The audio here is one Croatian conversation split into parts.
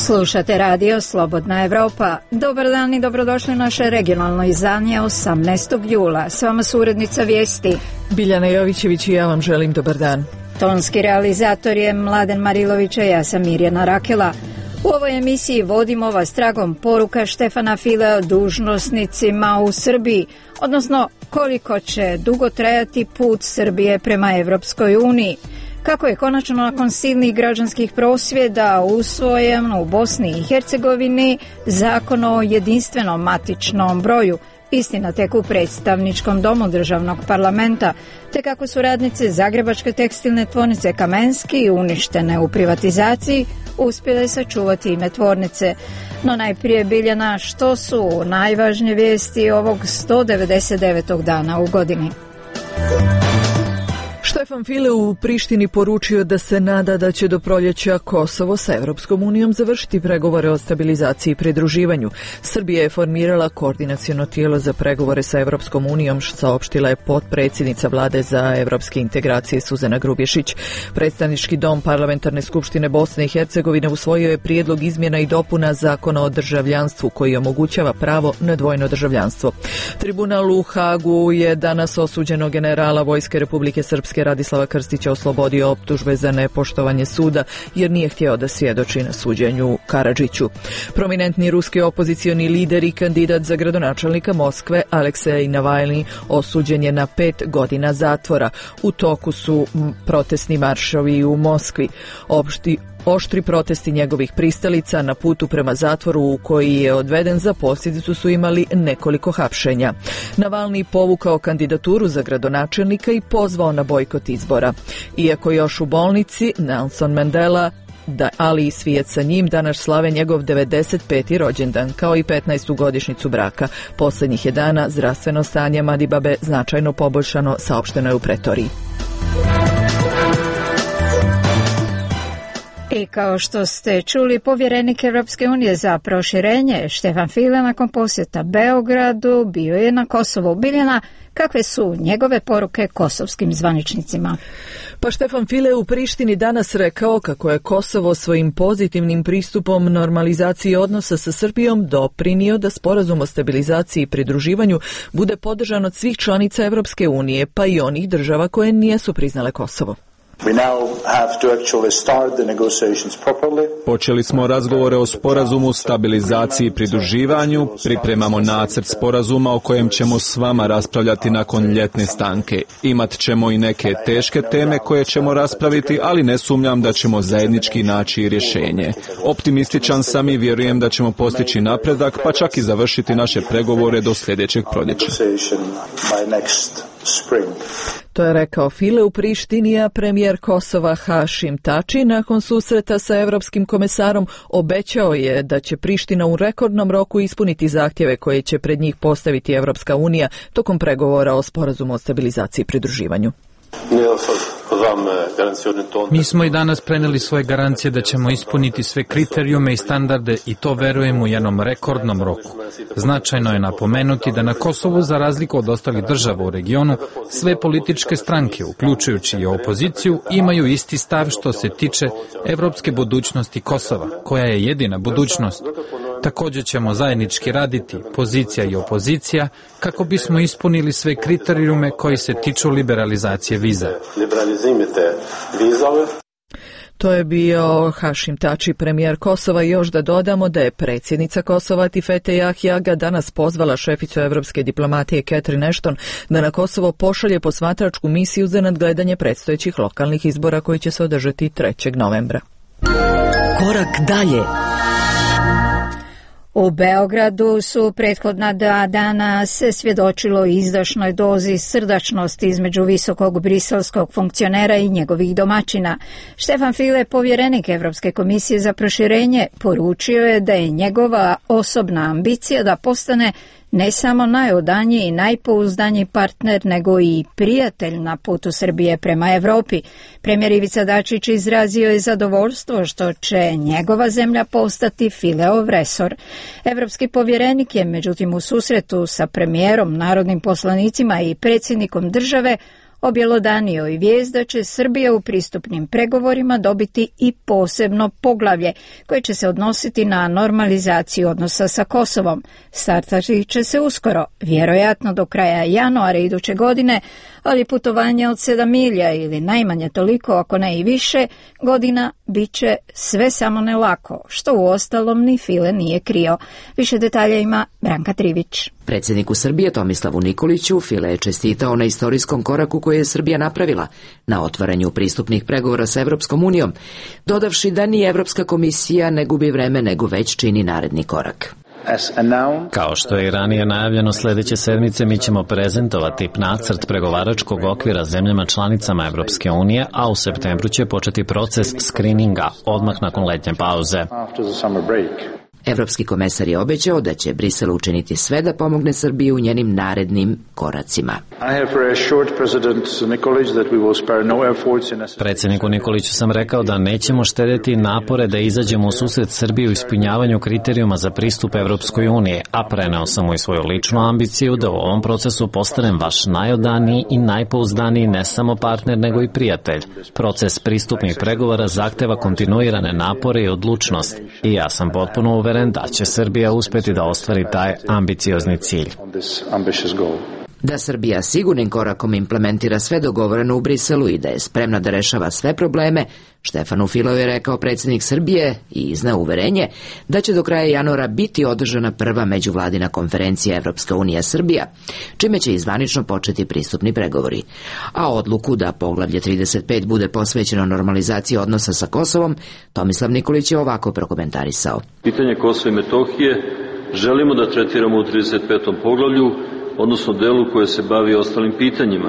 Slušate radio Slobodna Evropa. Dobar dan i dobrodošli u naše regionalno izdanje 18. jula. S vama su urednica vijesti Biljana Jovićević i ja vam želim dobar dan. Tonski realizator je Mladen Marilović, a ja sam Mirjana Rakela. U ovoj emisiji vodimo vas tragom poruka Štefana Filea dužnosnicima u Srbiji, odnosno koliko će dugo trajati put Srbije prema Evropskoj uniji. Kako je konačno nakon silnih građanskih prosvjeda usvojen u Bosni i Hercegovini zakon o jedinstvenom matičnom broju, istina tek u predstavničkom domu državnog parlamenta, te kako su radnice Zagrebačke tekstilne tvornice Kamenski uništene u privatizaciji uspjele sačuvati ime tvornice. No najprije, Biljana, što su najvažnije vijesti ovog 199. dana u godini? Štefan File u Prištini poručio da se nada da će do proljeća Kosovo sa Evropskom unijom završiti pregovore o stabilizaciji i pridruživanju. Srbija je formirala koordinaciono tijelo za pregovore sa Evropskom unijom, saopštila je potpredsjednica vlade za evropske integracije Suzana Grubješić. Predstavnički dom Parlamentarne skupštine Bosne i Hercegovine usvojio je prijedlog izmjena i dopuna zakona o državljanstvu koji omogućava pravo na dvojno državljanstvo. Tribunal u Hagu je danas osuđenog generala Vojske Republike Srpske Radislava Krstića oslobodio optužbe za nepoštovanje suda jer nije htio da svjedoči na suđenju Karadžiću. Prominentni ruski opozicioni lider i kandidat za gradonačelnika Moskve Aleksej Navalni osuđen je na 5 godina zatvora. U toku su protestni maršovi u Moskvi. Oštri protesti njegovih pristalica na putu prema zatvoru u koji je odveden za posljedicu su imali nekoliko hapšenja. Navalni povukao kandidaturu za gradonačelnika i pozvao na bojkot izbora. Iako još u bolnici, Nelson Mandela, ali i svijet sa njim, danas slave njegov 95. rođendan, kao i 15. godišnjicu braka. Posljednjih je dana zdravstveno stanje Madibabe značajno poboljšano, saopšteno je u Pretoriji. I kao što ste čuli, povjerenik Europske unije za proširenje Štefan File nakon posjeta Beogradu bio je na Kosovu. Biljana, kakve su njegove poruke kosovskim zvaničnicima? Pa Štefan File u Prištini danas rekao kako je Kosovo svojim pozitivnim pristupom normalizaciji odnosa sa Srbijom doprinio da sporazum o stabilizaciji i pridruživanju bude podržan od svih članica Europske unije, pa i onih država koje nisu priznale Kosovo. Počeli smo razgovore o sporazumu, stabilizaciji i pridruživanju, pripremamo nacrt sporazuma o kojem ćemo s vama raspravljati nakon ljetne stanke. Imat ćemo i neke teške teme koje ćemo raspraviti, ali ne sumnjam da ćemo zajednički naći rješenje. Optimističan sam i vjerujem da ćemo postići napredak, pa čak i završiti naše pregovore do sljedećeg proljeća. To je rekao File u Prištini, a premijer Kosova Hašim Tači nakon susreta sa evropskim komesarom obećao je da će Priština u rekordnom roku ispuniti zahtjeve koje će pred njih postaviti Evropska unija tokom pregovora o sporazumu o stabilizaciji i pridruživanju. Mi smo i danas prenijeli svoje garancije da ćemo ispuniti sve kriterijume i standarde i to verujemo u jednom rekordnom roku. Značajno je napomenuti da na Kosovu, za razliku od ostalih država u regionu, sve političke stranke, uključujući i opoziciju, imaju isti stav što se tiče evropske budućnosti Kosova, koja je jedina budućnost. Također ćemo zajednički raditi, pozicija i opozicija, kako bismo ispunili sve kriterijume koji se tiču liberalizacije viza. To je bio Hašim Tači, premijer Kosova. I još da dodamo da je predsjednica Kosova Tifete Jahjaga danas pozvala šeficu evropske diplomatije Catherine Ashton da na Kosovo pošalje posmatračku misiju za nadgledanje predstojećih lokalnih izbora koji će se održati 3. novembra. Korak dalje. U Beogradu su prethodna 2 dana se svjedočilo izdašnoj dozi srdačnosti između visokog briselskog funkcionera i njegovih domaćina. Štefan File, povjerenik Evropske komisije za proširenje, poručio je da je njegova osobna ambicija da postane ne samo najodaniji i najpouzdaniji partner, nego i prijatelj na putu Srbije prema Evropi. Premijer Ivica Dačić izrazio je zadovoljstvo što će njegova zemlja postati Fileov resor. Evropski povjerenik je međutim u susretu sa premijerom, narodnim poslanicima i predsjednikom države objelodanio i vijest da će Srbija u pristupnim pregovorima dobiti i posebno poglavlje koje će se odnositi na normalizaciju odnosa sa Kosovom. Startati će se uskoro, vjerojatno do kraja januara iduće godine, ali putovanje od 7 milja ili najmanje toliko, ako ne i više, godina bit će sve samo ne lako, što uostalom ni File nije krio. Više detalja ima Branka Trivić. Predsjedniku Srbije Tomislavu Nikoliću File je čestitao na istorijskom koraku koje je Srbija napravila na otvaranju pristupnih pregovora sa Evropskom unijom, dodavši da ni Evropska komisija ne gubi vreme nego već čini naredni korak. Kao što je i ranije najavljeno, sljedeće sedmice mi ćemo prezentovati nacrt pregovaračkog okvira zemljama članicama Evropske unije, a u septembru će početi proces skrininga odmah nakon letnje pauze. Evropski komesar je obećao da će Brisel učiniti sve da pomogne Srbiji u njenim narednim koracima. Predsjedniku Nikoliću sam rekao da nećemo štedjeti napore da izađemo u susret Srbiji u ispunjavanju kriterijuma za pristup Evropskoj uniji, a preneo sam mu i svoju ličnu ambiciju da u ovom procesu postanem vaš najodaniji i najpouzdaniji ne samo partner nego i prijatelj. Proces pristupnih pregovora zahteva kontinuirane napore i odlučnost i ja sam potpuno uveren da će Srbija uspjeti da ostvari taj ambiciozni cilj. Da Srbija sigurnim korakom implementira sve dogovoreno u Briselu i da je spremna da rešava sve probleme, Štefanu Fileu je rekao predsjednik Srbije i izneo uverenje da će do kraja januara biti održana prva međuvladina konferencija Evropska unija Srbija, čime će zvanično početi pristupni pregovori. A odluku da poglavlje 35 bude posvećeno normalizaciji odnosa sa Kosovom, Tomislav Nikolić je ovako prokomentarisao. Pitanje Kosova i Metohije želimo da tretiramo u 35. poglavlju, odnosno delu koje se bavi ostalim pitanjima.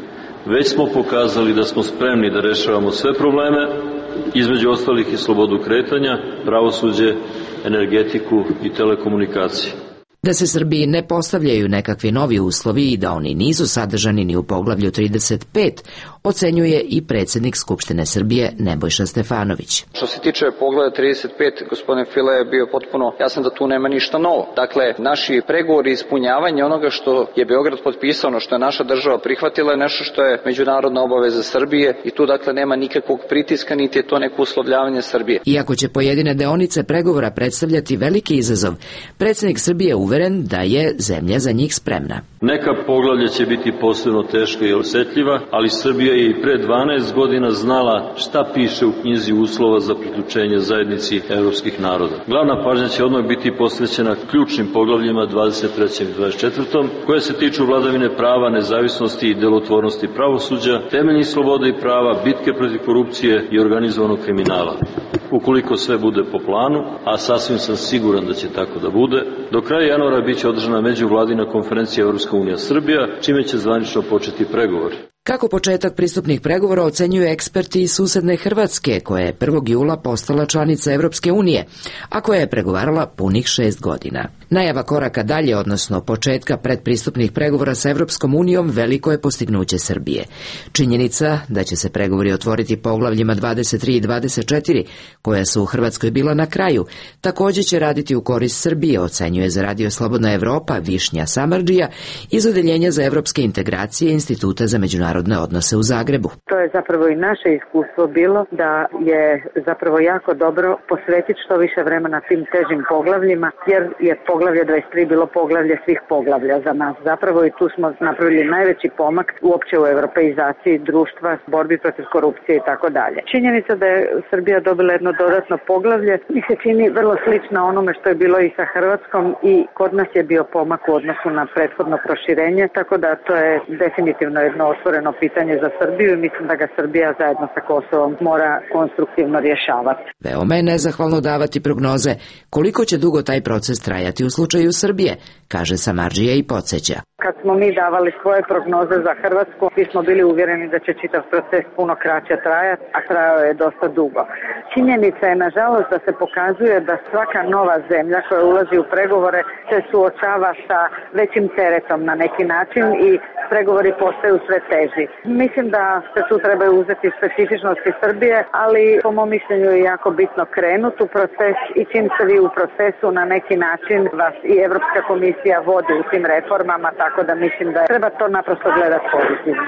Već smo pokazali da smo spremni da rešavamo sve probleme, između ostalih i slobodu kretanja, pravosuđe, energetiku i telekomunikacije. Da se Srbiji ne postavljaju nekakvi novi uslovi i da oni nisu sadržani ni u poglavlju 35, ocenjuje i predsjednik Skupštine Srbije Nebojša Stefanović. Što se tiče poglavlja 35, gospodin File je bio potpuno jasan da tu nema ništa novo. Dakle, naši pregovori i ispunjavanje onoga što je Beograd potpisao, ono što je naša država prihvatila, je nešto što je međunarodna obaveza Srbije i tu dakle nema nikakvog pritiska, niti je to neko uslovljavanje Srbije. Iako će pojedine deonice pregovora predstavljati veliki izazov, predsjednik Srbije uveren da je zemlja za njih spremna. Neka poglavlja će biti posebno teška i osjetljiva, ali Srbija je i pre 12 godina znala šta piše u knjizi uslova za priključenje zajednici evropskih naroda. Glavna pažnja će odmah biti posvećena ključnim poglavljima 23. i 24. koje se tiču vladavine prava, nezavisnosti i delotvornosti pravosuđa, temeljnih sloboda i prava, bitke protiv korupcije i organizovanog kriminala. Ukoliko sve bude po planu, a sasvim sam siguran da će tako da bude, do kraja januara biće održana međuvladina konferencija Evropska unija Srbija, čime će zvanično početi pregovori. Kako početak pristupnih pregovora ocenjuju eksperti iz susedne Hrvatske, koja je 1. jula postala članica Evropske unije, a koja je pregovarala punih 6 godina. Najava koraka dalje, odnosno početka predpristupnih pregovora sa Evropskom unijom, veliko je postignuće Srbije. Činjenica da će se pregovori otvoriti poglavljima 23 i 24, koja su u Hrvatskoj bila na kraju, također će raditi u korist Srbije, ocenjuje za Radio Slobodna Evropa Višnja Samardžija iz Odeljenja za evropske integracije Instituta za međunarodne odnose u Zagrebu. To je zapravo i naše iskustvo bilo da je zapravo jako dobro posvetiti što više vremena tim težim poglavljima, jer je poglavlje 23 bilo poglavlje svih poglavlja za nas. Zapravo i tu smo napravili najveći pomak uopće u europeizaciji društva, borbi protiv korupcije i tako dalje. Činjenica da je Srbija dobila jedno dodatno poglavlje mi se čini vrlo slično onome što je bilo i sa Hrvatskom i kod nas je bio pomak u odnosu na prethodno proširenje, tako da to je definitivno jedno otvoreno pitanje za Srbiju i mislim da ga Srbija zajedno sa Kosovom mora konstruktivno rješavati. Veoma je nezahvalno davati prognoze koliko će dugo taj proces trajati u slučaju Srbije, kaže Samardžija i podsjeća. Kad smo mi davali svoje prognoze za Hrvatsku, mi smo bili uvjereni da će čitav proces puno kraće trajati, a trajao je dosta dugo. Činjenica je nažalost da se pokazuje da svaka nova zemlja koja ulazi u pregovore se suočava sa većim teretom na neki način i pregovori postaju sve teži. Mislim da se tu trebaju uzeti specifičnosti Srbije, ali po mom mišljenju je jako bitno krenuti u proces i čim se vi u procesu na neki način vas i Evropska komisija vodi u tim reformama, tako da mislim da treba to naprosto gledati pozitivno.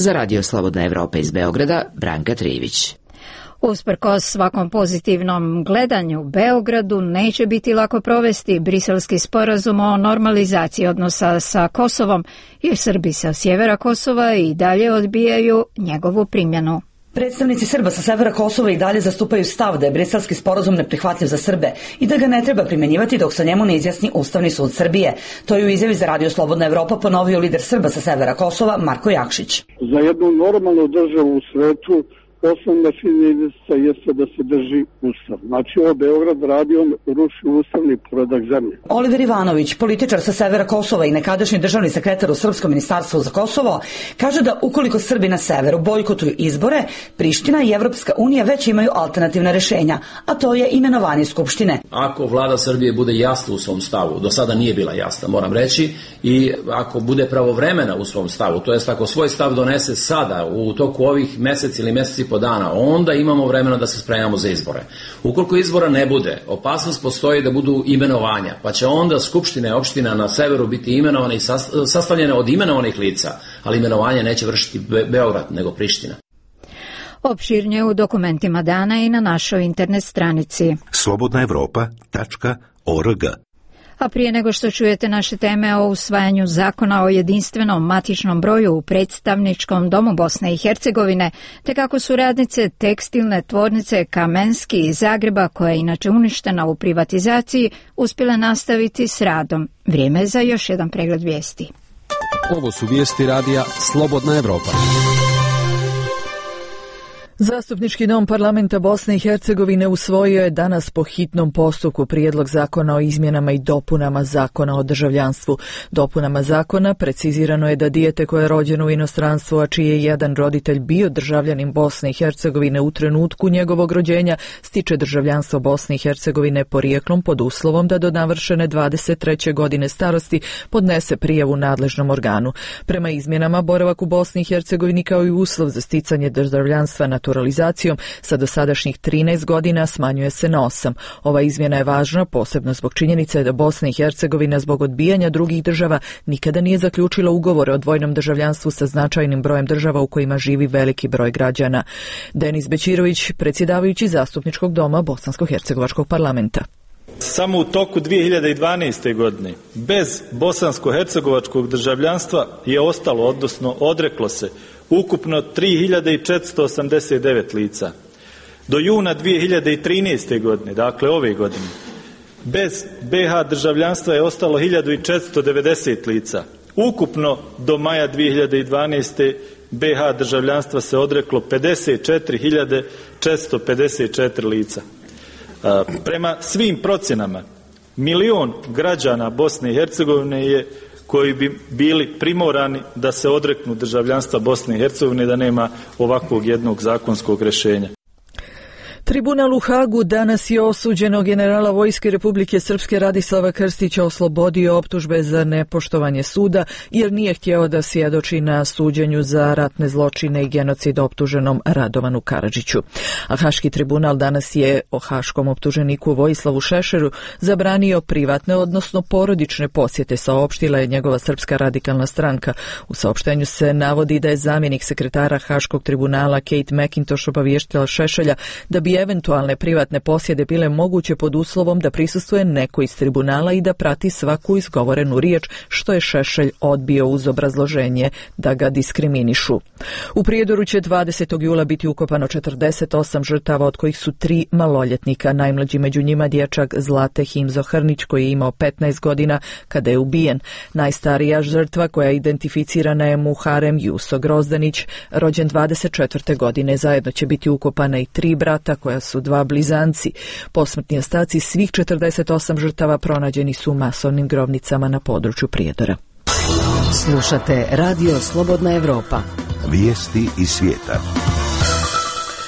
Za Radio Slobodna Evropa iz Beograda, Branka Trivić. Usprkos svakom pozitivnom gledanju, Beogradu neće biti lako provesti Briselski sporazum o normalizaciji odnosa sa Kosovom, jer Srbi sa sjevera Kosova i dalje odbijaju njegovu primjenu. Predstavnici Srba sa severa Kosova i dalje zastupaju stav da je Briselski sporazum neprihvatljiv za Srbe i da ga ne treba primjenjivati dok se njemu ne izjasni Ustavni sud Srbije. To je u izjavi za Radio Slobodna Evropa ponovio lider Srba sa severa Kosova Marko Jakšić. Za jednu normalnu državu u svetu osnovna činjenica jeste da se drži Ustav. Znači, ovo Beograd radi, on ruši ustavni poredak zemlje. Oliver Ivanović, političar sa severa Kosova i nekadašnji državni sekretar u Srpskom ministarstvu za Kosovo, kaže da ukoliko Srbi na severu bojkotuju izbore, Priština i Evropska unija već imaju alternativna rešenja, a to je imenovanje Skupštine. Ako vlada Srbije bude jasna u svom stavu, do sada nije bila jasna, moram reći, i ako bude pravovremena u svom stavu, to jest ako svoj stav donese sada, u toku ovih meseci ili meseci po dana, onda imamo vremena da se spremamo za izbore. Ukoliko izbora ne bude, opasnost postoji da budu imenovanja, pa će onda skupštine opština na severu biti imenovane i sastavljene od imenovanih lica, ali imenovanje neće vršiti Beograd, nego Priština. Opširnije u dokumentima dana i na našoj internet stranici slobodnaevropa.org. A prije nego što čujete naše teme o usvajanju zakona o jedinstvenom matičnom broju u predstavničkom domu Bosne i Hercegovine, te kako su radnice tekstilne tvornice Kamenski iz Zagreba, koja je inače uništena u privatizaciji, uspjele nastaviti s radom. Vrijeme je za još jedan pregled vijesti. Ovo su vijesti radija Slobodna Evropa. Zastupnički dom parlamenta Bosne i Hercegovine usvojio je danas po hitnom postupku prijedlog zakona o izmjenama i dopunama zakona o državljanstvu. Dopunama zakona precizirano je da dijete koje je rođeno u inostranstvu, a čiji je jedan roditelj bio državljanin Bosne i Hercegovine u trenutku njegovog rođenja, stiče državljanstvo Bosne i Hercegovine porijeklom pod uslovom da do navršene 23. godine starosti podnese prijavu nadležnom organu. Prema izmjenama, boravak u Bosni i Hercegovini kao i uslov za sticanje državljanstva naturalizacijom sa dosadašnjih 13 godina smanjuje se na 8. Ova izmjena je važna posebno zbog činjenice da Bosna i Hercegovina zbog odbijanja drugih država nikada nije zaključila ugovore o dvojnom državljanstvu sa značajnim brojem država u kojima živi veliki broj građana. Denis Bećirović, predsjedavajući Zastupničkog doma Bosansko-hercegovačkog parlamenta. Samo u toku 2012. godine bez bosansko-hercegovačkog državljanstva je ostalo, odnosno odreklo se, ukupno 3489 lica. Do juna 2013. godine, dakle ove godine, bez BH državljanstva je ostalo 1490 lica. Ukupno do maja 2012. BH državljanstva se odreklo 54.454 lica. Prema svim procjenama, 1 milion građana Bosne i Hercegovine je koji bi bili primorani da se odreknu državljanstva Bosne i Hercegovine da nema ovakvog jednog zakonskog rješenja. Tribunal u Hagu danas je osuđenog generala Vojske Republike Srpske Radislava Krstića oslobodio optužbe za nepoštovanje suda jer nije htjeo da svjedoči na suđenju za ratne zločine i genocid optuženom Radovanu Karadžiću. A Haški tribunal danas je o haškom optuženiku Vojislavu Šešeru zabranio privatne, odnosno porodične posjete, saopštila je njegova Srpska radikalna stranka. U saopštenju se navodi da je zamjenik sekretara Haškog tribunala Kate McIntosh obaviještila Šešelja da bi eventualne privatne posjede bile moguće pod uslovom da prisustvuje neko iz tribunala i da prati svaku izgovorenu riječ, što je Šešelj odbio uz obrazloženje da ga diskriminišu. U Prijedoru će 20. jula biti ukopano 48 žrtava, od kojih su 3 maloljetnika. Najmlađi među njima dječak Zlate Himzo Hrnić, koji je imao 15 godina kada je ubijen. Najstarija žrtva koja je identificirana je Muharem Juso Grozdanić, rođen 24. godine. Zajedno će biti ukopana i 3 brata koja su 2 blizanci. Posmrtni ostaci svih 48 žrtava pronađeni su u masovnim grobnicama na području Prijedora. Slušate Radio Slobodna Evropa. Vijesti iz svijeta.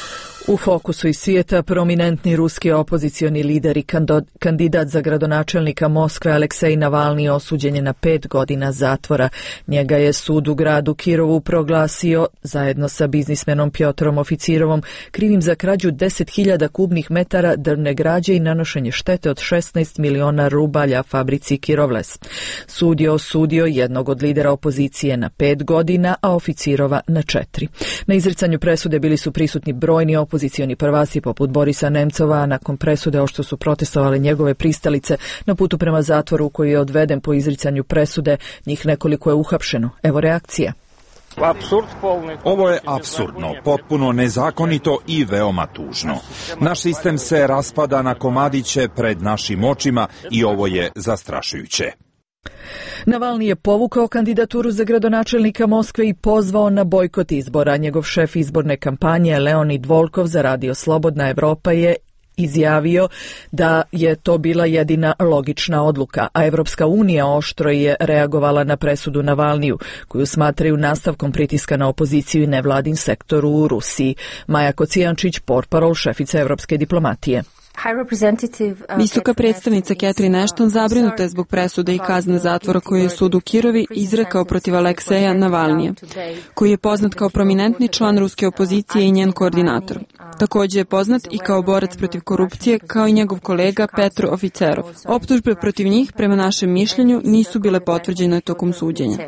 U fokusu iz svijeta prominentni ruski opozicioni lider i kandidat za gradonačelnika Moskve Aleksej Navalni osuđen je na 5 godina zatvora. Njega je sud u gradu Kirovu proglasio, zajedno sa biznismenom Pjotrom Oficirovom, krivim za krađu 10.000 kubnih metara drvne građe i nanošenje štete od 16 miliona rubalja fabrici Kirovles. Sud je osudio jednog od lidera opozicije na 5 godina, a Oficirova na 4. Na izricanju presude bili su prisutni brojni opozicioni prvaci poput Borisa Nemcova, a nakon presude oštro su protestovale njegove pristalice na putu prema zatvoru koji je odveden po izricanju presude. Njih nekoliko je uhapšeno. Evo reakcija. Ovo je apsurdno, potpuno nezakonito i veoma tužno. Naš sistem se raspada na komadiće pred našim očima i ovo je zastrašujuće. Navalni je povukao kandidaturu za gradonačelnika Moskve i pozvao na bojkot izbora. Njegov šef izborne kampanje Leonid Volkov za radio Slobodna Evropa je izjavio da je to bila jedina logična odluka, a Evropska unija oštro je reagovala na presudu Navalniju, koju smatraju nastavkom pritiska na opoziciju i nevladin sektor u Rusiji. Maja Kocijančić, portparol šefice evropske diplomatije. Visoka predstavnica Catherine Ashton zabrinuta je zbog presude i kazne zatvora koju je sud u Kirovi izrekao protiv Alekseja Navalnija, koji je poznat kao prominentni član ruske opozicije i njen koordinator. Također je poznat i kao borac protiv korupcije, kao i njegov kolega Petro Oficerov. Optužbe protiv njih, prema našem mišljenju, nisu bile potvrđene tokom suđenja.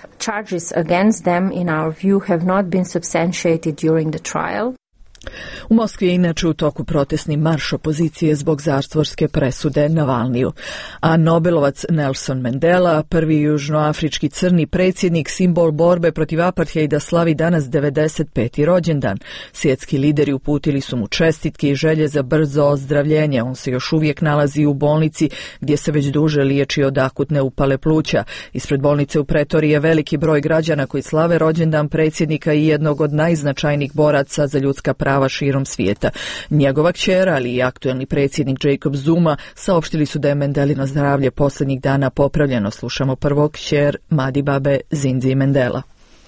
U Moskvi je inače u toku protestni marš opozicije zbog zatvorske presude Navalniju. A Nobelovac Nelson Mandela, prvi južnoafrički crni predsjednik, simbol borbe protiv apartheida, slavi danas 95. rođendan. Svjetski lideri uputili su mu čestitke i želje za brzo ozdravljenje. On se još uvijek nalazi u bolnici gdje se već duže liječi od akutne upale pluća. Ispred bolnice u Pretoriji je veliki broj građana koji slave rođendan predsjednika i jednog od najznačajnijih boraca za ljudska prava širom svijeta. Njegova kćer, ali i aktuelni predsjednik Jacob Zuma saopštili su da je Mandelino zdravlje posljednjih dana popravljeno. Slušamo prvo kćer Madibabe Zinzi Mandela.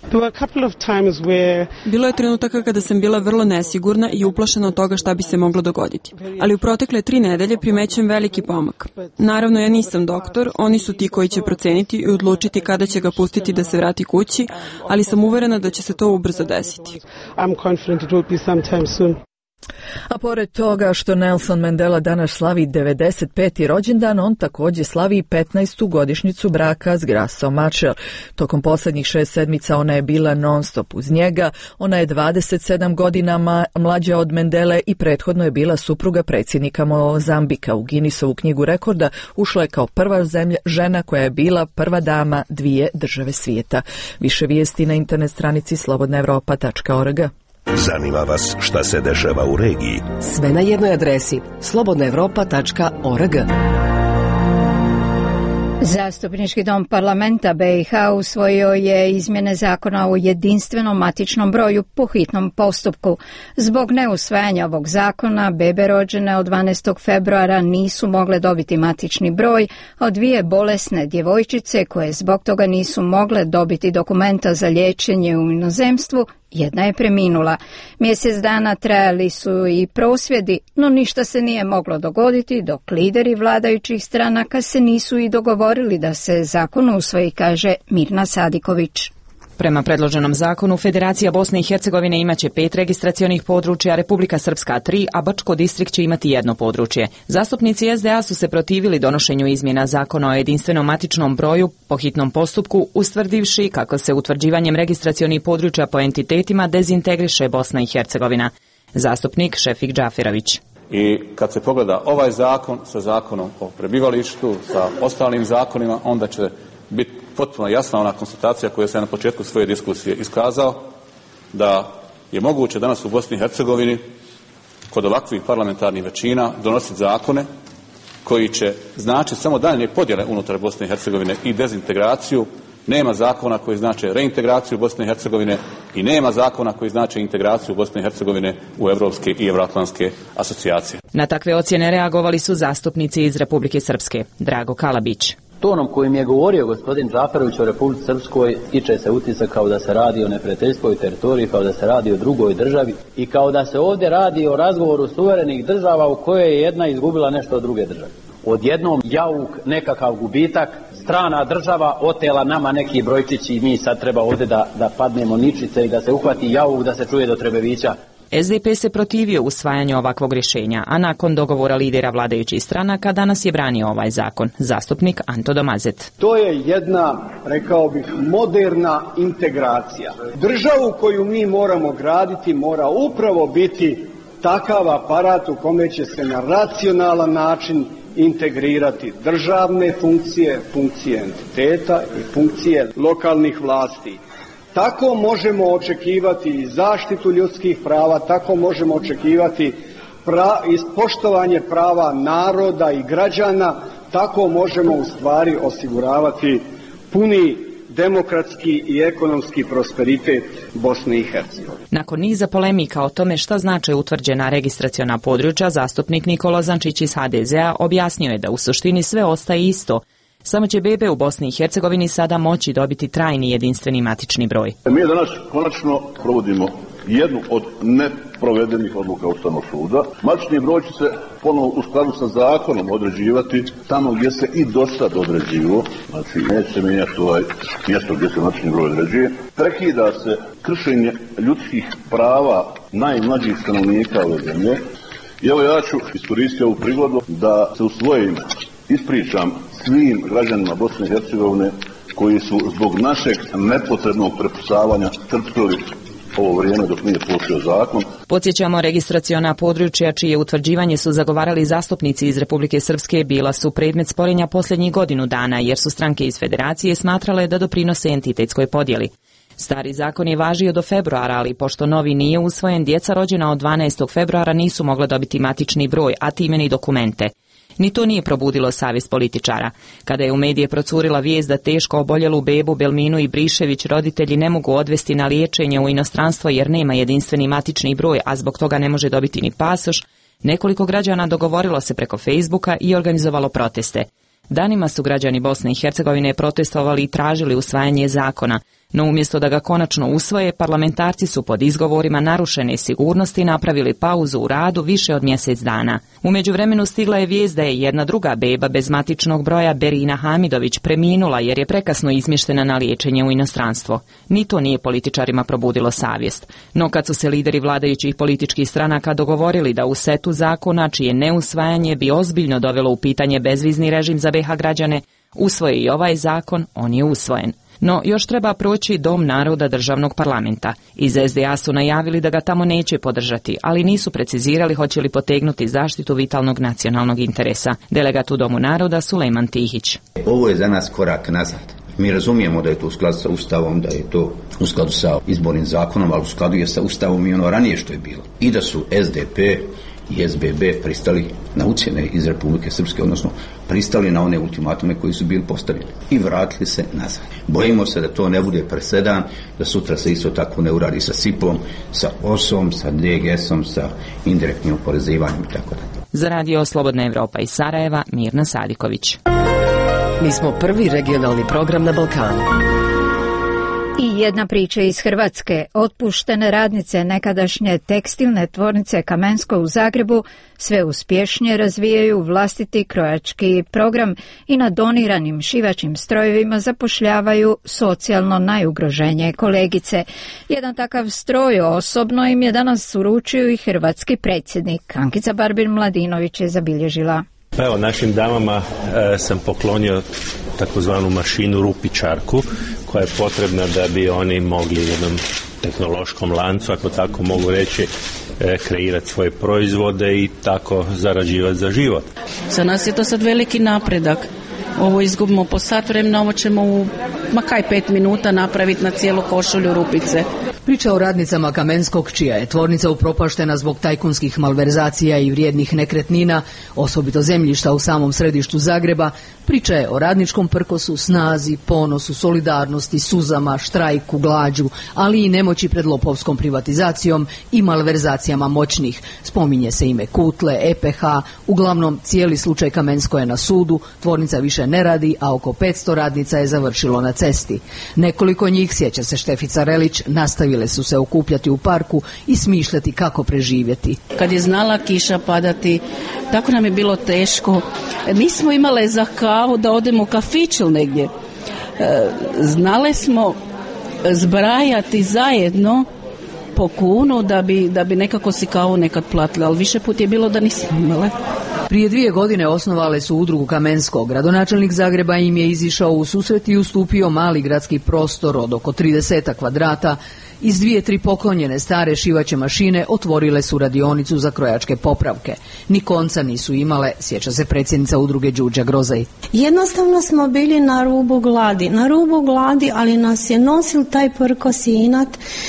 Bilo je trenutaka kada sam bila vrlo nesigurna i uplašena od toga šta bi se moglo dogoditi. Ali u protekle 3 nedelje primećujem veliki pomak. Naravno, ja nisam doktor, oni su ti koji će proceniti i odlučiti kada će ga pustiti da se vrati kući, ali sam uverena da će se to ubrzo desiti. A pored toga što Nelson Mandela danas slavi 95. rođendan, on također slavi 15. godišnjicu braka s Gracom Machel. Tokom posljednjih 6 sedmica ona je bila non stop uz njega. Ona je 27 godina mlađa od Mandele i prethodno je bila supruga predsjednika Mozambika. U Guinnessovu knjigu rekorda ušla je kao prva žena koja je bila prva dama 2 države svijeta. Više vijesti na internet stranici slobodnaevropa.org. Zanima vas šta se dešava u regiji? Sve na jednoj adresi slobodnaevropa.org. Zastupnički dom parlamenta BiH usvojio je izmjene zakona o jedinstvenom matičnom broju po hitnom postupku. Zbog neusvajanja ovog zakona, bebe rođene od 12. februara nisu mogle dobiti matični broj, a 2 bolesne djevojčice koje zbog toga nisu mogle dobiti dokumenta za liječenje u inozemstvu, jedna je preminula. Mjesec dana trajali su i prosvjedi, no ništa se nije moglo dogoditi dok lideri vladajućih stranaka se nisu i dogovorili da se zakon usvoji, kaže Mirna Sadiković. Prema predloženom zakonu, Federacija Bosne i Hercegovine imaće 5 registracionih područja, Republika Srpska 3, a Bačko distrikt će imati 1 područje. Zastupnici SDA su se protivili donošenju izmjena zakona o jedinstvenom matičnom broju po hitnom postupku, ustvrdivši kako se utvrđivanjem registracionih područja po entitetima dezintegriše Bosna i Hercegovina. Zastupnik Šefik Džaferović. I kad se pogleda ovaj zakon sa zakonom o prebivalištu, sa ostalim zakonima, onda će biti potpuno jasna ona konstatacija koju sam na početku svoje diskusije iskazao, da je moguće danas u Bosni i Hercegovini kod ovakvih parlamentarnih većina donositi zakone koji će značiti samo daljnje podjele unutar Bosne i Hercegovine i dezintegraciju. Nema zakona koji znače reintegraciju Bosne i Hercegovine i nema zakona koji znače integraciju Bosne i Hercegovine u evropske i evroatlantske asocijacije. Na takve ocjene reagovali su zastupnici iz Republike Srpske. Drago Kalabić. tonom kojim je govorio gospodin Džaferović o Republici Srpskoj stiče se utisak kao da se radi o neprijateljskoj teritoriji, kao da se radi o drugoj državi i kao da se ovdje radi o razgovoru suverenih država u kojoj je jedna izgubila nešto od druge države. Odjednom jauk, nekakav gubitak, strana država otela nama neki brojčići i mi sad treba ovdje da padnemo ničice i da se uhvati jauk da se čuje do Trebevića. SDP se protivio usvajanju ovakvog rješenja, a nakon dogovora lidera vladajućih stranaka danas je branio ovaj zakon, zastupnik Anto Domazet. To je jedna, rekao bih, moderna integracija. Državu koju mi moramo graditi mora upravo biti takav aparat u kome će se na racionalan način integrirati državne funkcije, funkcije entiteta i funkcije lokalnih vlasti. Tako možemo očekivati i zaštitu ljudskih prava, tako možemo očekivati poštovanje prava naroda i građana, tako možemo u stvari osiguravati puni demokratski i ekonomski prosperitet Bosne i Hercegovine. Nakon niza polemika o tome šta znače utvrđena registraciona područja, zastupnik Nikola Zančić iz HDZ-a objasnio je da u suštini sve ostaje isto, samo će bebe u Bosni i Hercegovini sada moći dobiti trajni jedinstveni matični broj. Mi danas konačno provodimo jednu od neprovedenih odluka Ustavnog suda. Matični broj će se ponovo u skladu sa zakonom određivati tamo gdje se i do sad određivo, znači neće se mijenjati mjesto gdje se matični broj određuje. Prekida se kršenje ljudskih prava najmlađih stanovnika ove zemlje. I evo ja ću iskoristiti ovu prigodu da se u svoje ime ispričam svim građanima Bosne i Hercegovine koji su zbog našeg nepotrebnog prepucavanja trpili ovo vrijeme dok nije postojao zakon. Podsjećamo, registraciona područja čije utvrđivanje su zagovarali zastupnici iz Republike Srpske bila su predmet sporenja posljednjih godinu dana jer su stranke iz Federacije smatrale da doprinose entitetskoj podjeli. Stari zakon je važio do februara, ali pošto novi nije usvojen, djeca rođena od 12. februara nisu mogla dobiti matični broj, a time ni dokumente. Ni to nije probudilo savjest političara. Kada je u medije procurila vijest da teško oboljelu bebu Belminu i Brišević roditelji ne mogu odvesti na liječenje u inostranstvo jer nema jedinstveni matični broj, a zbog toga ne može dobiti ni pasoš, nekoliko građana dogovorilo se preko Facebooka i organizovalo proteste. Danima su građani Bosne i Hercegovine protestovali i tražili usvajanje zakona, no umjesto da ga konačno usvoje, parlamentarci su pod izgovorima narušene sigurnosti napravili pauzu u radu više od mjesec dana. U međuvremenu stigla je vijest da je jedna druga beba bez matičnog broja, Berina Hamidović, preminula jer je prekasno izmještena na liječenje u inostranstvo. Ni to nije političarima probudilo savjest. No kad su se lideri vladajućih političkih stranaka dogovorili da u setu zakona čije neusvajanje bi ozbiljno dovelo u pitanje bezvizni režim za BiH građane, usvoje i ovaj zakon, on je usvojen. No, još treba proći Dom naroda državnog parlamenta. Iz SDA su najavili da ga tamo neće podržati, ali nisu precizirali hoće li potegnuti zaštitu vitalnog nacionalnog interesa. Delegat u Domu naroda Sulejman Tihić. Ovo je za nas korak nazad. Mi razumijemo da je to u skladu sa Ustavom, da je to u skladu sa izbornim zakonom, ali u skladu je sa Ustavom i ono ranije što je bilo. I da su SDP i SBB pristali na ucjene iz Republike Srpske, odnosno pristali na one ultimatume koji su bili postavljeni i vratili se nazad. Bojimo se da to ne bude presedan, da sutra se isto tako ne uradi sa SIP-om, sa OS-om, sa DGS-om, sa indirektnim oporezivanjem i tako dalje. Za Radio Slobodna Evropa iz Sarajeva, Mirna Sadiković. Mi smo prvi regionalni program na Balkanu. I jedna priča iz Hrvatske. Otpuštene radnice nekadašnje tekstilne tvornice Kamensko u Zagrebu sve uspješnije razvijaju vlastiti krojački program i na doniranim šivačim strojevima zapošljavaju socijalno najugroženije kolegice. Jedan takav stroj osobno im je danas uručio i hrvatski predsjednik. Ankica Barbin-Mladinović je zabilježila. Evo, našim damama sam poklonio takozvanu mašinu rupičarku koja je potrebna da bi oni mogli u jednom tehnološkom lancu, ako tako mogu reći, kreirati svoje proizvode i tako zarađivati za život. Za nas je to sad veliki napredak. Ovo izgubimo po sat vremena, ovo ćemo u ma kaj 5 minuta napraviti na cijelu košulju rupice. Priča o radnicama Kamenskog, čija je tvornica upropaštena zbog tajkunskih malverzacija i vrijednih nekretnina, osobito zemljišta u samom središtu Zagreba, priča je o radničkom prkosu, snazi, ponosu, solidarnosti, suzama, štrajku, glađu, ali i nemoći pred lopovskom privatizacijom i malverzacijama moćnih. Spominje se ime Kutle, EPH, uglavnom cijeli slučaj Kamensko je na sudu, tvornica više ne radi, a oko 500 radnica je završilo na cesti. Nekoliko njih, sjeća se Štefica Relić, nastavile su se okupljati u parku i smišljati kako preživjeti. Kad je znala kiša padati, tako nam je bilo teško. Nismo imale za kavu da odemo u kafić ili negdje. Znale smo zbrajati zajedno po kunu da bi nekako si kavu nekad platili, ali više put je bilo da nismo imale. Prije 2 godine osnovale su udrugu Kamensko. Gradonačelnik Zagreba im je izišao u susret i ustupio mali gradski prostor od oko 30 kvadrata. Iz 2-3 poklonjene stare šivaće mašine otvorile su radionicu za krojačke popravke. Ni konca nisu imale, sjeća se predsjednica udruge Đurđa Grozaj. Jednostavno smo bili na rubu gladi, ali nas je nosil taj prkos i inat,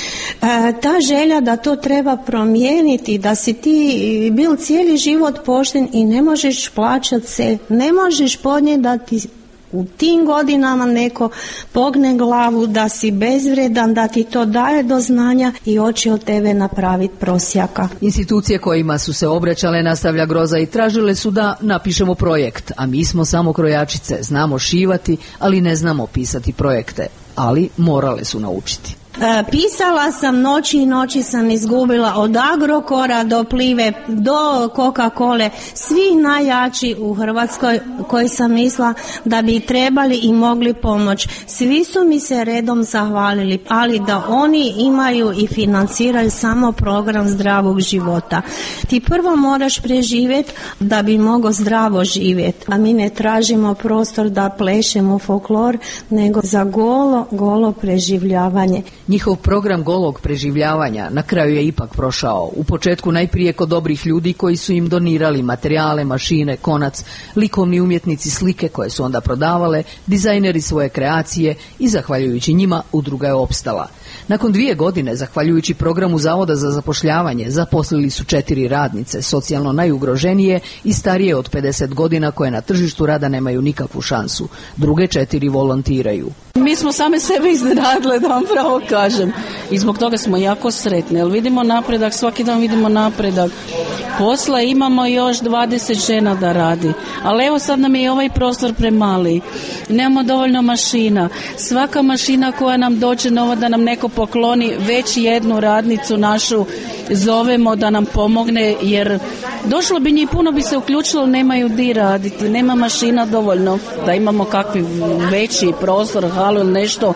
ta želja da to treba promijeniti, da si ti bil cijeli život pošten i ne možeš plaćati se, ne možeš podnijeti da ti u tim godinama neko pogne glavu, da si bezvredan, da ti to daje do znanja i hoće od tebe napraviti prosjaka. Institucije kojima su se obraćale, nastavlja Groza, i tražile su da napišemo projekt, a mi smo samo krojačice, znamo šivati, ali ne znamo pisati projekte, ali morale su naučiti. Pisala sam noći i noći sam izgubila, od Agrokora do Plive do Coca-Cole, svih najjači u Hrvatskoj koji sam mislila da bi trebali i mogli pomoći. Svi su mi se redom zahvalili, ali da oni imaju i financiraju samo program zdravog života. Ti prvo moraš preživjeti da bi mogao zdravo živjeti, a mi ne tražimo prostor da plešemo folklor, nego za golo preživljavanje. Njihov program golog preživljavanja na kraju je ipak prošao. U početku najprije kod dobrih ljudi koji su im donirali materijale, mašine, konac, likovni umjetnici slike koje su onda prodavale, dizajneri svoje kreacije i zahvaljujući njima udruga je opstala. Nakon 2 godine, zahvaljujući programu Zavoda za zapošljavanje, zaposlili su 4 radnice, socijalno najugroženije i starije od 50 godina koje na tržištu rada nemaju nikakvu šansu. Druge 4 volontiraju. Mi smo same sebe iznenadile, da vam pravo kažem. I zbog toga smo jako sretni, jer vidimo napredak, svaki dan vidimo napredak. Posla imamo još 20 žena da radi, ali evo sad nam je ovaj prostor premali. Nemamo dovoljno mašina. Svaka mašina koja nam dođe nova da nam neko pokloni, već jednu radnicu našu zovemo da nam pomogne, jer došlo bi njih, puno bi se uključilo, nemaju di raditi, nema mašina dovoljno da imamo kakvi veći prostor, halu ili nešto.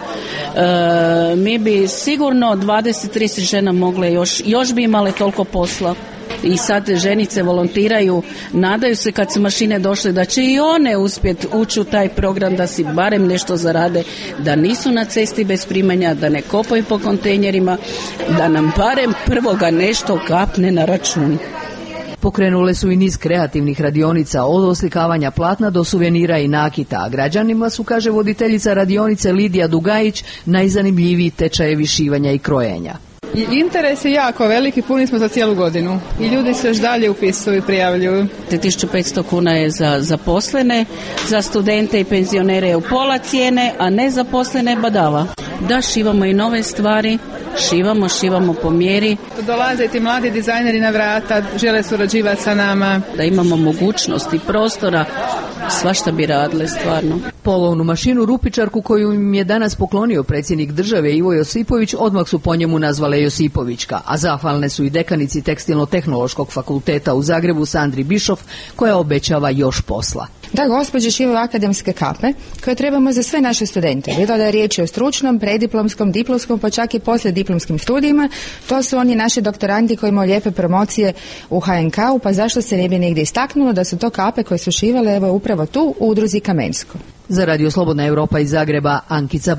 Mi bi sigurno 20-30 žena mogle, još bi imale toliko posla. I sad ženice volontiraju, nadaju se kad su mašine došle da će i one uspjeti ući u taj program, da si barem nešto zarade, da nisu na cesti bez primanja, da ne kopaju po kontejnerima, da nam barem prvoga nešto kapne na račun. Pokrenule su i niz kreativnih radionica, od oslikavanja platna do suvenira i nakita, a građanima su, kaže voditeljica radionice Lidija Dugajić, najzanimljiviji tečajevi šivanja i krojenja. Interes je jako veliki, puni smo za cijelu godinu i ljudi se još dalje upisuju i prijavljuju. 1500 kuna je za zaposlene, za studente i penzionere je u pola cijene, a ne zaposlene badava. Da, šivamo i nove stvari, šivamo po mjeri. Dolaze i ti mladi dizajneri na vrata, žele surađivati sa nama. Da imamo mogućnosti, prostora, svašta bi radile stvarno. Polovnu mašinu rupičarku koju im je danas poklonio predsjednik države Ivo Josipović odmah su po njemu nazvale Josipovićka, a zahvalne su i dekanici Tekstilno-tehnološkog fakulteta u Zagrebu Sandri Bišov, koja obećava još posla. Da, gospođe šivaju akademske kape koje trebamo za sve naše studente. Bilo da je riječ o stručnom, prediplomskom, diplomskom, pa čak i poslijediplomskim studijima. To su oni naši doktorandi koji imaju lijepe promocije u HNK-u, pa zašto se ne bi negdje istaknulo da su to kape koje su šivale evo upravo tu u udruzi Kamensko. Za Radio Slobodna Europa iz Zagreba, Ankica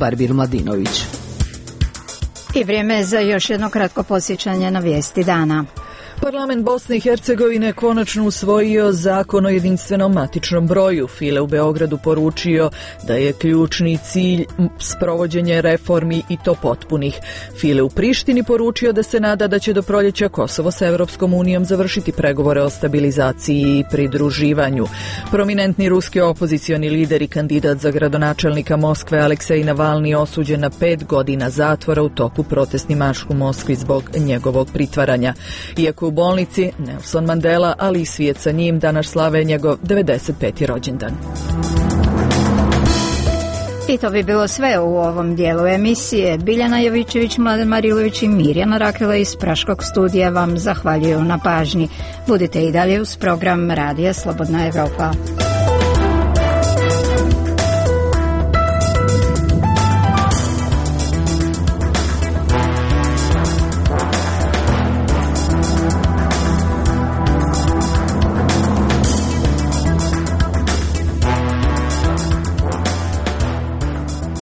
Barbir-Mladinović. I vrijeme je za još jedno kratko podsjećanje na vijesti dana. Parlament Bosne i Hercegovine konačno usvojio zakon o jedinstvenom matičnom broju. File u Beogradu poručio da je ključni cilj sprovođenje reformi i to potpunih. File u Prištini poručio da se nada da će do proljeća Kosovo sa Evropskom unijom završiti pregovore o stabilizaciji i pridruživanju. Prominentni ruski opozicioni lider i kandidat za gradonačelnika Moskve Aleksej Navalni osuđen na 5 godina zatvora u toku protestni marš u Moskvi zbog njegovog pritvaranja. Iako u bolnici, Nelson Mandela, ali i svijet sa njim danas slave njegov 95. rođendan. I to bi bilo sve u ovom dijelu emisije. Biljana Jovičević, Mladen Marilović i Mirjana Rakela iz Praškog studija vam zahvaljuju na pažnji. Budite i dalje uz program Radija Slobodna Evropa.